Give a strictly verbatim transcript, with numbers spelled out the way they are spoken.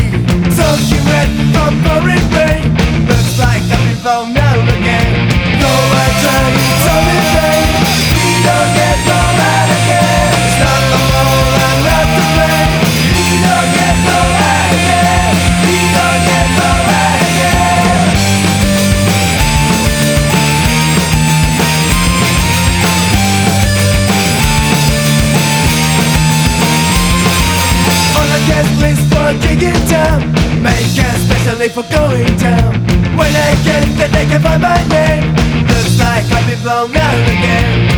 Soaking wet from pouring rain. Looks like I've been thrown out again. No, I try, it's only vain. We don't get thrown out again. It's not the fault, I'm not to blame. We don't get thrown out again. We don't get thrown out again. On a guest list for a gig in town. Make especially for going down. When I get that they can find my name. Looks like I've been blown out again.